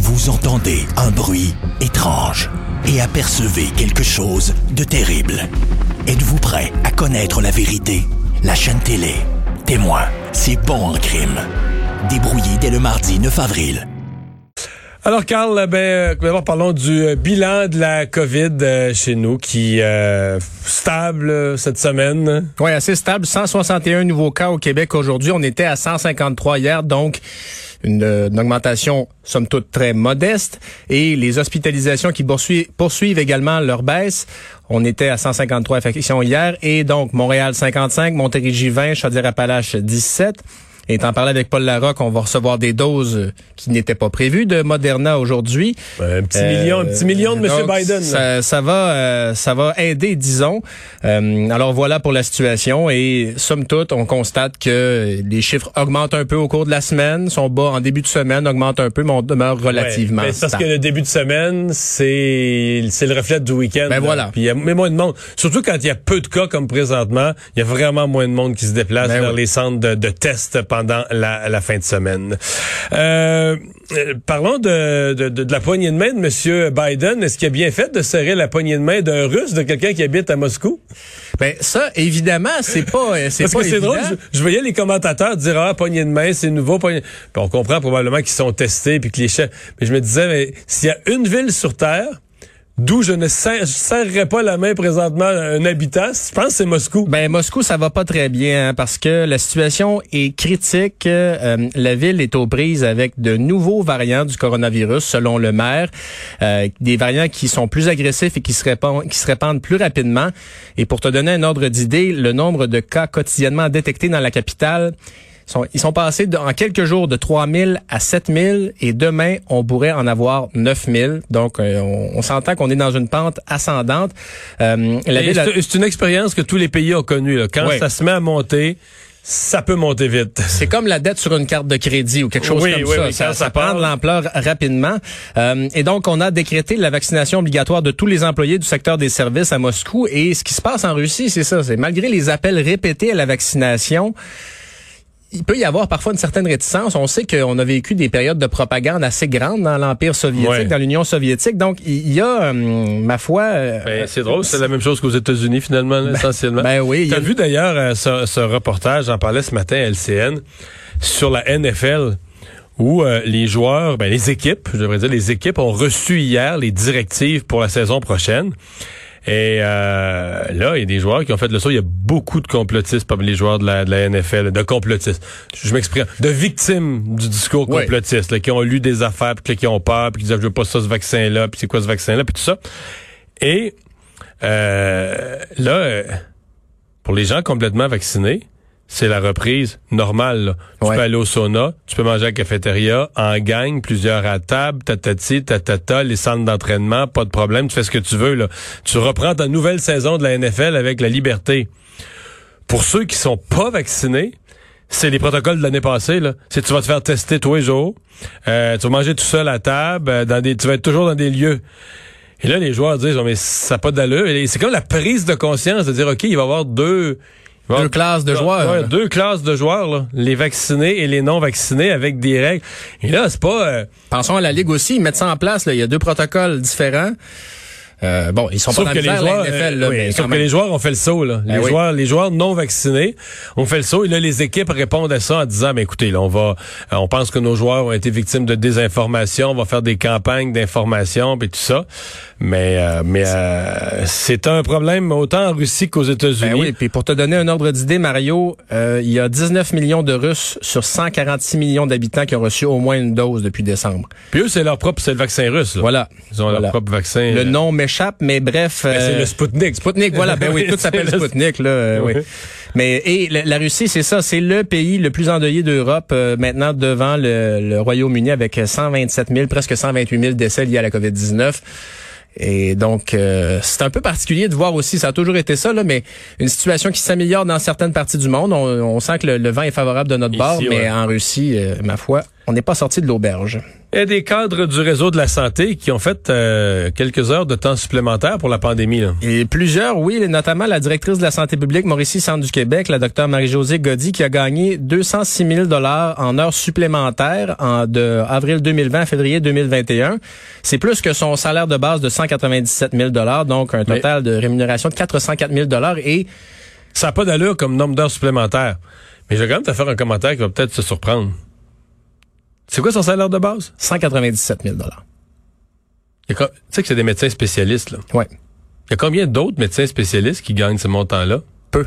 Vous entendez un bruit étrange et apercevez quelque chose de terrible. Êtes-vous prêt à connaître la vérité? La chaîne télé Témoin, c'est bon en crime. Débrouillé dès le mardi 9 avril. Alors, Carl, d'abord, parlons du bilan de la COVID chez nous qui est stable cette semaine. Oui, assez stable. 161 nouveaux cas au Québec aujourd'hui. On était à 153 hier, donc une augmentation, somme toute, très modeste. Et les hospitalisations qui poursuivent également leur baisse. On était à 153 infections hier. Et donc, Montréal, 55, Montérégie, 20, Chaudière-Appalaches, 17. Et en parlant avec Paul Larocque, on va recevoir des doses qui n'étaient pas prévues de Moderna aujourd'hui. Un petit million de M. Biden. Ça va aider, disons. Alors voilà pour la situation. Et somme toute, on constate que les chiffres augmentent un peu au cours de la semaine, sont bas en début de semaine, augmentent un peu, mais on demeure relativement mais c'est parce que le début de semaine, c'est le reflet du week-end. Ben voilà. Puis il y a moins de monde. Surtout quand il y a peu de cas comme présentement, il y a vraiment moins de monde qui se déplace vers les centres de tests pendant la fin de semaine. Parlons de la poignée de main de M. Biden. Est-ce qu'il a bien fait de serrer la poignée de main d'un Russe, de quelqu'un qui habite à Moscou? Ben ça, évidemment, c'est pas Parce que c'est drôle, je voyais les commentateurs dire « poignée de main, c'est nouveau. » Puis on comprend probablement qu'ils sont testés puis que les chefs... Mais je me disais, mais s'il y a une ville sur Terre d'où je ne serrerais pas la main présentement à un habitant, je pense que c'est Moscou. Ben Moscou, ça va pas très bien parce que la situation est critique. La ville est aux prises avec de nouveaux variants du coronavirus, selon le maire. Des variants qui sont plus agressifs et qui se répandent plus rapidement. Et pour te donner un ordre d'idée, le nombre de cas quotidiennement détectés dans la capitale, ils sont passés en quelques jours de 3 000 à 7 000 et demain, on pourrait en avoir 9 000. Donc, on s'entend qu'on est dans une pente ascendante. C'est une expérience que tous les pays ont connue. Là. Quand ça se met à monter, ça peut monter vite. C'est comme la dette sur une carte de crédit ou quelque chose comme ça. Ça prend de l'ampleur rapidement. Et donc, on a décrété la vaccination obligatoire de tous les employés du secteur des services à Moscou. Et ce qui se passe en Russie, c'est ça. C'est malgré les appels répétés à la vaccination, il peut y avoir parfois une certaine réticence. On sait qu'on a vécu des périodes de propagande assez grandes dans l'Empire soviétique, dans l'Union soviétique. Donc, il y a, ma foi... c'est drôle, c'est la même chose qu'aux États-Unis, finalement, essentiellement. Ben oui. T'as vu d'ailleurs ce reportage, j'en parlais ce matin à LCN, sur la NFL, où les joueurs, les équipes, je devrais dire, les équipes ont reçu hier les directives pour la saison prochaine. Et là, il y a des joueurs qui ont fait le saut. Il y a beaucoup de complotistes parmi les joueurs de la NFL, de complotistes. Je m'exprime, de victimes du discours complotiste, là, qui ont lu des affaires, puis qui ont peur, puis qui disent je veux pas ça, ce vaccin-là, puis c'est quoi ce vaccin-là, puis tout ça. Et là, pour les gens complètement vaccinés, c'est la reprise normale. Là. Tu peux aller au sauna, tu peux manger à la cafétéria, en gang, plusieurs à table, tatati, tatata, les centres d'entraînement, pas de problème, tu fais ce que tu veux. Là. Tu reprends ta nouvelle saison de la NFL avec la liberté. Pour ceux qui sont pas vaccinés, c'est les protocoles de l'année passée. Là. C'est tu vas te faire tester tous les jours, tu vas manger tout seul à table, tu vas être toujours dans des lieux. Et là, les joueurs disent, mais ça n'a pas d'allure. Et c'est comme la prise de conscience de dire, OK, il va y avoir deux classes de joueurs. Ouais, deux classes de joueurs, là. Les vaccinés et les non vaccinés avec des règles. Et là, c'est pas... Pensons à la Ligue aussi, ils mettent ça en place. Là. Il y a deux protocoles différents. Ils sont sauf pas dans que les joueurs, NFL, là, mais sauf que les joueurs ont fait le saut, là. Les joueurs non vaccinés ont fait le saut, et là, les équipes répondent à ça en disant, écoutez, là, on pense que nos joueurs ont été victimes de désinformation, on va faire des campagnes d'information, puis tout ça. Mais c'est un problème autant en Russie qu'aux États-Unis. Oui, puis pour te donner un ordre d'idée, Mario, il y a 19 millions de Russes sur 146 millions d'habitants qui ont reçu au moins une dose depuis décembre. Puis eux, c'est le vaccin russe, là. Voilà. Ils ont leur propre vaccin. Le nom m'échappe, mais bref. C'est le Sputnik. Sputnik, voilà. Tout s'appelle Sputnik, là. Oui. Mais la Russie, c'est ça, c'est le pays le plus endeuillé d'Europe maintenant devant le Royaume-Uni avec 127 000, presque 128 000 décès liés à la COVID-19. Et donc, c'est un peu particulier de voir aussi, ça a toujours été ça, là, mais une situation qui s'améliore dans certaines parties du monde. On sent que le vent est favorable de notre bord, mais en Russie, ma foi, on n'est pas sorti de l'auberge. Il y a des cadres du réseau de la santé qui ont fait quelques heures de temps supplémentaires pour la pandémie. Là. Et plusieurs, oui, notamment la directrice de la santé publique Mauricie Centre du Québec, la Dr Marie-Josée Goddy, qui a gagné 206 000 $ en heures supplémentaires de avril 2020 à février 2021. C'est plus que son salaire de base de 197 000 $, donc un total de rémunération de 404 000 $. Et ça n'a pas d'allure comme nombre d'heures supplémentaires. Mais je vais quand même te faire un commentaire qui va peut-être se surprendre. C'est quoi son salaire de base? 197 000 $. Tu sais que c'est des médecins spécialistes, là. Ouais. Il y a combien d'autres médecins spécialistes qui gagnent ce montant-là? Peu.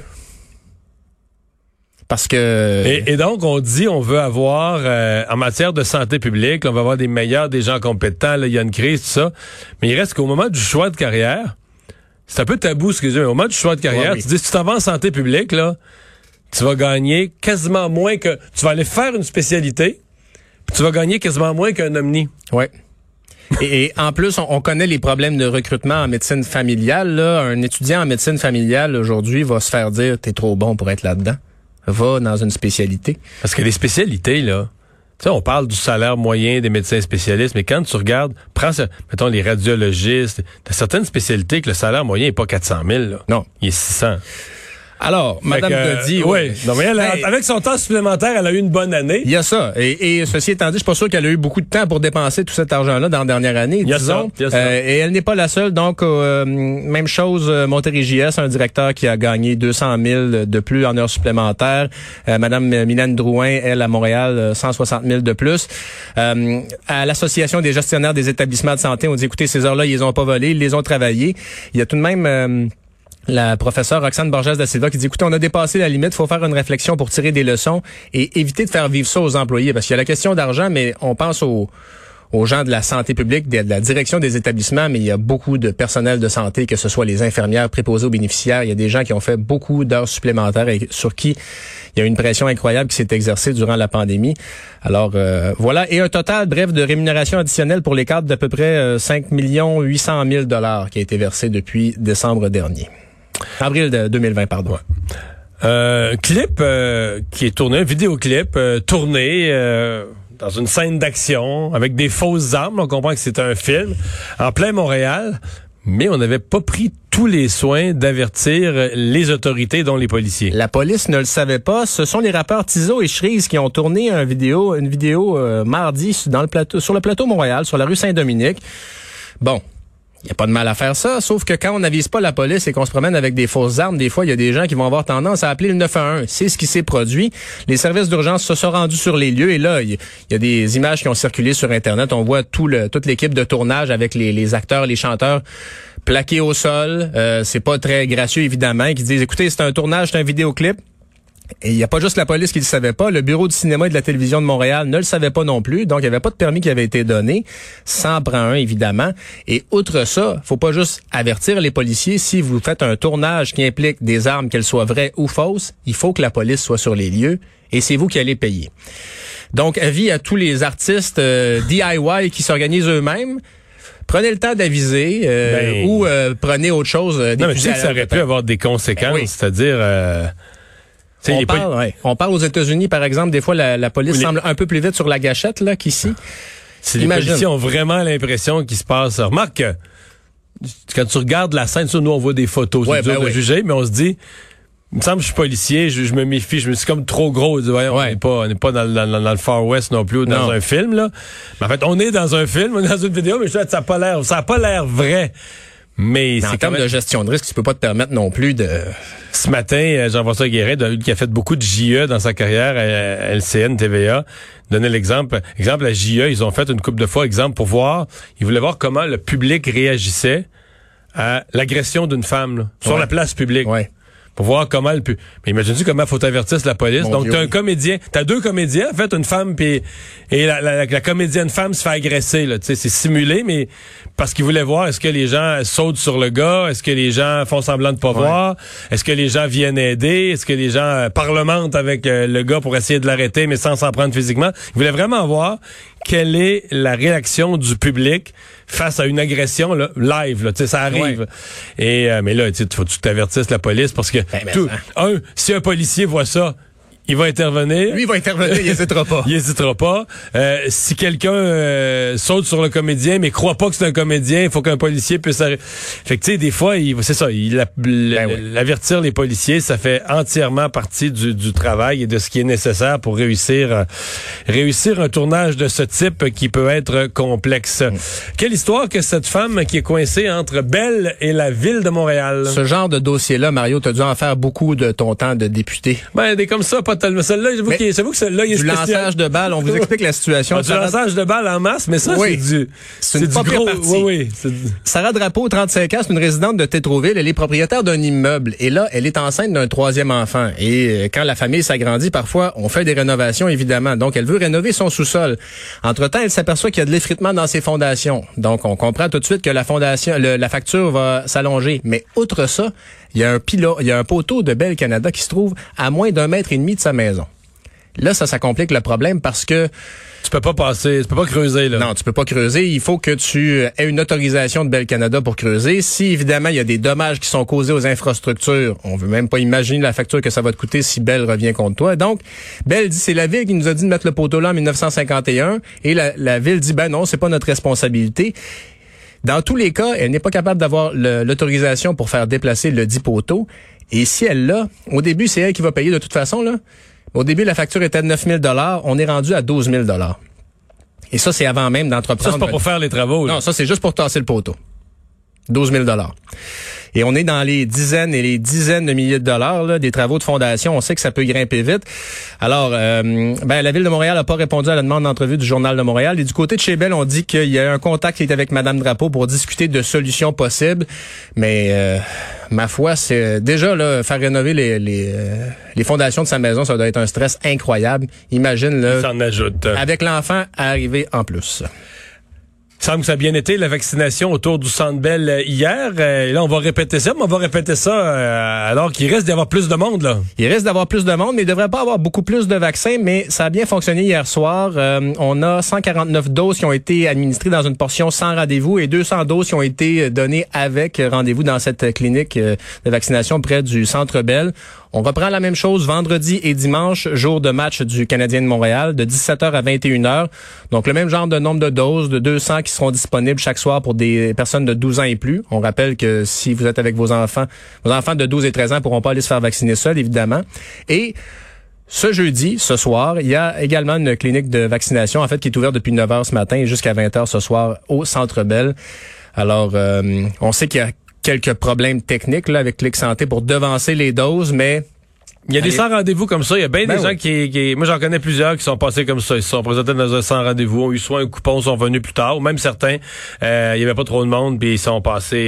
Parce que... Et donc, on dit, on veut avoir, en matière de santé publique, on va avoir des meilleurs, des gens compétents, là, il y a une crise, tout ça. Mais il reste qu'au moment du choix de carrière, c'est un peu tabou, excusez-moi, au moment du choix de carrière, ouais, oui. Tu dis, si tu t'en vas en santé publique, là, tu vas gagner quasiment moins que... Tu vas aller faire une spécialité, puis tu vas gagner quasiment moins qu'un omni. Ouais. Et en plus, on connaît les problèmes de recrutement en médecine familiale. Là. Un étudiant en médecine familiale aujourd'hui va se faire dire « T'es trop bon pour être là-dedans. Va dans une spécialité. » Parce que les spécialités, là, tu sais, on parle du salaire moyen des médecins spécialistes, mais quand tu regardes, mettons les radiologistes, t'as certaines spécialités que le salaire moyen n'est pas 400 000. Là. Non. Il est 600. Alors, Mme Goddy... Oui. Non, mais avec son temps supplémentaire, elle a eu une bonne année. Il y a ça. Et ceci étant dit, je suis pas sûr qu'elle a eu beaucoup de temps pour dépenser tout cet argent-là dans la dernière année, disons. Il y a ça. Et elle n'est pas la seule. Donc, même chose, Montérégie-Est, un directeur qui a gagné 200 000 de plus en heures supplémentaires. Mme Mylène Drouin, elle, à Montréal, 160 000 de plus. À l'Association des gestionnaires des établissements de santé, on dit, écoutez, ces heures-là, ils les ont pas volées, ils les ont travaillées. Il y a tout de même... la professeure Roxane Borges da Silva qui dit, écoutez, on a dépassé la limite, il faut faire une réflexion pour tirer des leçons et éviter de faire vivre ça aux employés. Parce qu'il y a la question d'argent, mais on pense aux gens de la santé publique, de la direction des établissements, mais il y a beaucoup de personnel de santé, que ce soit les infirmières préposées aux bénéficiaires. Il y a des gens qui ont fait beaucoup d'heures supplémentaires et sur qui il y a une pression incroyable qui s'est exercée durant la pandémie. Alors, voilà. Et un total, bref, de rémunération additionnelle pour les cadres d'à peu près 5 800 000 $ qui a été versé depuis décembre dernier. Avril 2020, pardon. Ouais. Clip qui est tourné, un vidéoclip tourné dans une scène d'action avec des fausses armes. On comprend que c'est un film en plein Montréal, mais on n'avait pas pris tous les soins d'avertir les autorités, dont les policiers. La police ne le savait pas. Ce sont les rappeurs Tizo et Shreeze qui ont tourné une vidéo mardi sur le plateau Montréal, sur la rue Saint-Dominique. Bon. Il n'y a pas de mal à faire ça, sauf que quand on n'avise pas la police et qu'on se promène avec des fausses armes, des fois, il y a des gens qui vont avoir tendance à appeler le 911. C'est ce qui s'est produit. Les services d'urgence se sont rendus sur les lieux et là, il y a des images qui ont circulé sur Internet. On voit toute l'équipe de tournage avec les acteurs, les chanteurs plaqués au sol. C'est pas très gracieux, évidemment, qui disent, écoutez, c'est un tournage, c'est un vidéoclip. Et il n'y a pas juste la police qui le savait pas. Le bureau du cinéma et de la télévision de Montréal ne le savait pas non plus. Donc, il n'y avait pas de permis qui avait été donné. Ça en prend un, évidemment. Et outre ça, faut pas juste avertir les policiers. Si vous faites un tournage qui implique des armes, qu'elles soient vraies ou fausses, il faut que la police soit sur les lieux et c'est vous qui allez payer. Donc, avis à tous les artistes DIY qui s'organisent eux-mêmes. Prenez le temps d'aviser ou prenez autre chose. Non, mais tu sais que ça aurait pu avoir des conséquences, oui. C'est-à-dire... On parle aux États-Unis, par exemple, des fois, la police semble un peu plus vite sur la gâchette là qu'ici. Si les policiers ont vraiment l'impression qu'il se passe... Remarque, quand tu regardes la scène, nous, on voit des photos, c'est dur de juger, mais on se dit, il me semble que je suis policier, je me méfie, je me suis comme trop gros. On n'est pas dans le Far West non plus, ou dans un film, là. Mais en fait, on est dans un film, on est dans une vidéo, mais ça a pas l'air vrai. Mais c'est en termes de gestion de risque, tu peux pas te permettre non plus de... Ce matin, Jean-François Guérin, qui a fait beaucoup de JE dans sa carrière à LCN, TVA, donnait l'exemple. Exemple, à JE, ils ont fait une couple de fois, pour voir, ils voulaient voir comment le public réagissait à l'agression d'une femme, là, sur la place publique. Ouais. Pour voir comment mais imagine-tu comment faut avertir la police. Donc, t'as un comédien, t'as deux comédiens, en fait, une femme et la comédienne femme se fait agresser, là. Tu sais, c'est simulé, mais parce qu'ils voulaient voir est-ce que les gens sautent sur le gars, est-ce que les gens font semblant de pas voir, est-ce que les gens viennent aider, est-ce que les gens parlementent avec le gars pour essayer de l'arrêter, mais sans s'en prendre physiquement. Ils voulaient vraiment voir quelle est la réaction du public face à une agression là, live, là, tu sais, ça arrive. Ouais. Et mais là, tu faut que tu t'avertisses la police parce que si un policier voit ça, il va intervenir. Lui, il va intervenir, il n'hésitera pas. Il n'hésitera pas. Si quelqu'un saute sur le comédien, mais croit pas que c'est un comédien, il faut qu'un policier puisse... Fait que, tu sais, des fois, c'est ça, avertir les policiers, ça fait entièrement partie du travail et de ce qui est nécessaire pour réussir un tournage de ce type qui peut être complexe. Quelle histoire que cette femme qui est coincée entre Bell et la ville de Montréal. Ce genre de dossier-là, Mario, t'as dû en faire beaucoup de ton temps de député. Ben, des comme ça, pas tellement. Celle-là, j'avoue que celle-là, il est spécial. Du lançage de balles, on vous explique la situation. Du lançage de balles en masse, mais ça, oui, c'est du gros. Oui. Sarah Drapeau, 35 ans, c'est une résidente de Tétroville. Elle est propriétaire d'un immeuble. Et là, elle est enceinte d'un 3e enfant. Et quand la famille s'agrandit, parfois, on fait des rénovations, évidemment. Donc, elle veut rénover son sous-sol. Entre-temps, elle s'aperçoit qu'il y a de l'effritement dans ses fondations. Donc, on comprend tout de suite que la facture va s'allonger. Mais outre ça, il y a un poteau de Bell Canada qui se trouve à moins d'1,5 mètre de sa maison. Là, ça complique le problème parce que tu peux pas creuser, là. Non, tu peux pas creuser. Il faut que tu aies une autorisation de Bell Canada pour creuser. Si, évidemment, il y a des dommages qui sont causés aux infrastructures, on veut même pas imaginer la facture que ça va te coûter si Bell revient contre toi. Donc, Bell dit, c'est la ville qui nous a dit de mettre le poteau là en 1951. Et la ville dit, ben non, c'est pas notre responsabilité. Dans tous les cas, elle n'est pas capable d'avoir l'autorisation pour faire déplacer le dit poteau. Et si elle l'a, au début, c'est elle qui va payer de toute façon, là. Au début, la facture était de 9 000 $. On est rendu à 12 000 $. Et ça, c'est avant même d'entreprendre. Ça, c'est pas pour faire les travaux, là. Non, ça, c'est juste pour tasser le poteau. 12 000 $. Et on est dans les dizaines et les dizaines de milliers de dollars là, des travaux de fondation. On sait que ça peut grimper vite. Alors, la Ville de Montréal n'a pas répondu à la demande d'entrevue du Journal de Montréal. Et du côté de chez Bell, on dit qu'il y a un contact qui est avec Madame Drapeau pour discuter de solutions possibles. Mais, ma foi, c'est déjà là faire rénover les fondations de sa maison, ça doit être un stress incroyable. Imagine là, ça en ajoute. Avec l'enfant arrivé en plus. Il semble que ça a bien été, la vaccination autour du Centre Bell hier. Et là, on va répéter ça, mais on va répéter ça alors qu'il reste d'y avoir plus de monde, là. Il reste d'avoir plus de monde, mais il devrait pas avoir beaucoup plus de vaccins, mais ça a bien fonctionné hier soir. On a 149 doses qui ont été administrées dans une portion sans rendez-vous et 200 doses qui ont été données avec rendez-vous dans cette clinique de vaccination près du Centre Bell. On reprend la même chose vendredi et dimanche, jour de match du Canadien de Montréal, de 17h à 21h. Donc, le même genre de nombre de doses, de 200 qui seront disponibles chaque soir pour des personnes de 12 ans et plus. On rappelle que si vous êtes avec vos enfants de 12 et 13 ans pourront pas aller se faire vacciner seuls, évidemment. Et ce jeudi, ce soir, il y a également une clinique de vaccination, en fait, qui est ouverte depuis 9h ce matin et jusqu'à 20h ce soir au Centre Bell. Alors, on sait qu'il y a quelques problèmes techniques là avec Clic Santé pour devancer les doses, mais il y a des sans rendez-vous comme ça. Il y a bien des gens qui... Moi, j'en connais plusieurs qui sont passés comme ça. Ils se sont présentés dans un sans rendez-vous, ont eu soit un coupon, sont venus plus tard, ou même certains, il y avait pas trop de monde, puis ils sont passés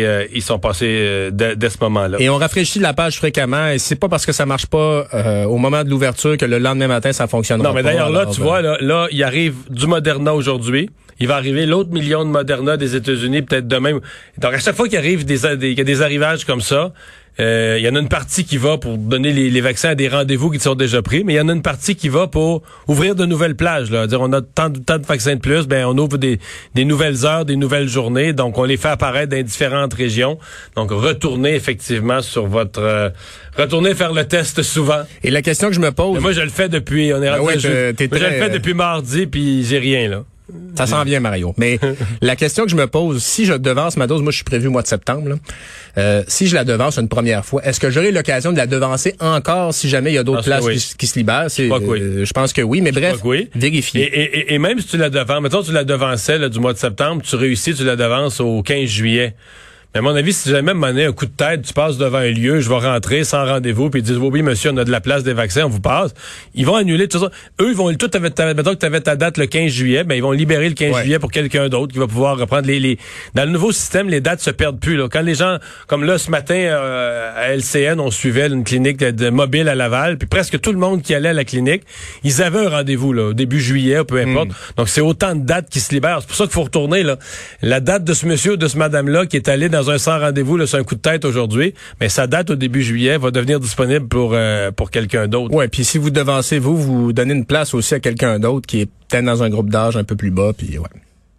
dès ce moment-là. Et on rafraîchit la page fréquemment, et c'est pas parce que ça marche pas au moment de l'ouverture que le lendemain matin, ça fonctionnera pas. Non, mais d'ailleurs, là, tu vois, là, il arrive du Moderna aujourd'hui. Il va arriver l'autre million de Moderna des États-Unis peut-être demain. Donc, à chaque fois qu'il arrive qu'il y a des arrivages comme ça, il y en a une partie qui va pour donner les vaccins à des rendez-vous qui sont déjà pris, mais il y en a une partie qui va pour ouvrir de nouvelles plages. Là. Dire on a tant de vaccins de plus, ben on ouvre des nouvelles heures, des nouvelles journées, donc on les fait apparaître dans différentes régions. Donc retournez effectivement sur retournez faire le test souvent. Et la question que je me pose, mais moi je le fais depuis je le fais depuis mardi puis j'ai rien là. Ça s'en vient, Mario. Mais la question que je me pose, si je devance ma dose, moi je suis prévu au mois de septembre, là, si je la devance une première fois, est-ce que j'aurai l'occasion de la devancer encore si jamais il y a d'autres places qui se libèrent? Je pense que oui, mais bref, vérifier. Et même si tu la devances, mettons tu la devançais là, du mois de septembre, tu réussis, tu la devances au 15 juillet. Mais à mon avis, si jamais un coup de tête, tu passes devant un lieu, je vais rentrer sans rendez-vous, puis ils disent oui, monsieur, on a de la place des vaccins, on vous passe. Ils vont annuler tout ça. Eux, ils vont mettons que tu avais ta date le 15 juillet, ben ils vont libérer le 15 juillet pour quelqu'un d'autre qui va pouvoir reprendre dans le nouveau système, les dates se perdent plus. Là. Quand les gens, comme là ce matin à LCN, on suivait une clinique de mobile à Laval, puis presque tout le monde qui allait à la clinique, ils avaient un rendez-vous là, au début juillet, peu importe. Donc c'est autant de dates qui se libèrent. C'est pour ça qu'il faut retourner là. La date de ce monsieur ou de ce madame-là qui est allé dans un sans rendez-vous, là, c'est un coup de tête aujourd'hui, mais sa date au début juillet va devenir disponible pour quelqu'un d'autre. Ouais, puis si vous devancez vous donnez une place aussi à quelqu'un d'autre qui est peut-être dans un groupe d'âge un peu plus bas, puis ouais.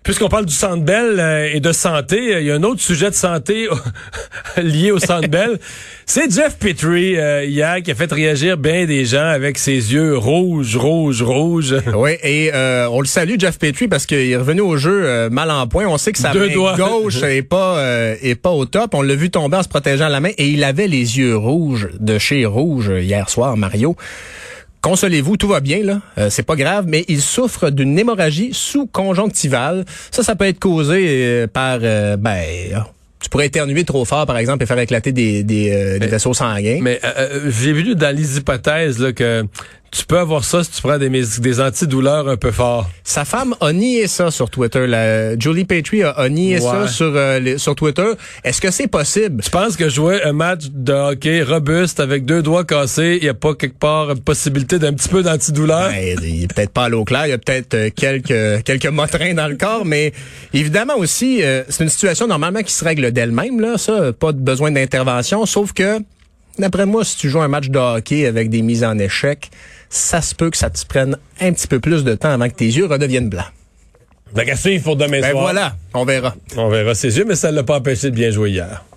Puisqu'on parle du Centre Bell et de santé, il y a un autre sujet de santé lié au Centre Bell. C'est Jeff Petrie, hier, qui a fait réagir bien des gens avec ses yeux rouges. Oui, et on le salue, Jeff Petrie, parce qu'il est revenu au jeu mal en point. On sait que sa main gauche est pas au top. On l'a vu tomber en se protégeant la main, et il avait les yeux rouges de chez Rouge hier soir, Mario. Consolez-vous, tout va bien, là. C'est pas grave, mais il souffre d'une hémorragie sous-conjonctivale. Ça peut être causé par, tu pourrais éternuer trop fort, par exemple, et faire éclater des vaisseaux sanguins. Mais j'ai vu dans les hypothèses là, que tu peux avoir ça si tu prends des antidouleurs un peu forts. Sa femme a nié ça sur Twitter. Julie Petrie a nié ça sur Twitter. Est-ce que c'est possible? Je pense que jouer un match de hockey robuste avec 2 doigts cassés, il n'y a pas quelque part une possibilité d'un petit peu d'antidouleur? Il est peut-être pas à l'eau claire, il y a peut-être quelques motrins dans le corps, mais évidemment aussi, c'est une situation normalement qui se règle d'elle-même, là. Ça, pas de besoin d'intervention, sauf que d'après moi, si tu joues un match de hockey avec des mises en échec, ça se peut que ça te prenne un petit peu plus de temps avant que tes yeux redeviennent blancs. Donc, à suivre pour demain soir. Voilà, on verra. On verra ses yeux, mais ça ne l'a pas empêché de bien jouer hier.